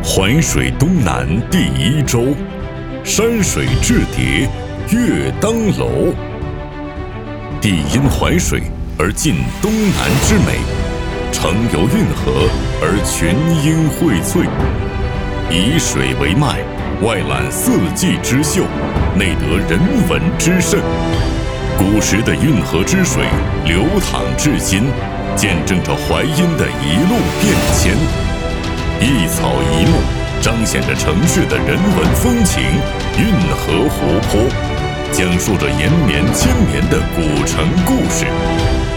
淮水东南第一州，山水雉叠，月当楼。地因淮水而尽东南之美，城由运河而群英荟萃。以水为脉，外揽四季之秀，内得人文之盛。古时的运河之水流淌至今，见证着淮阴的一路变迁。一草一木彰显着城市的人文风情，运河活泼，讲述着延绵千年的古城故事。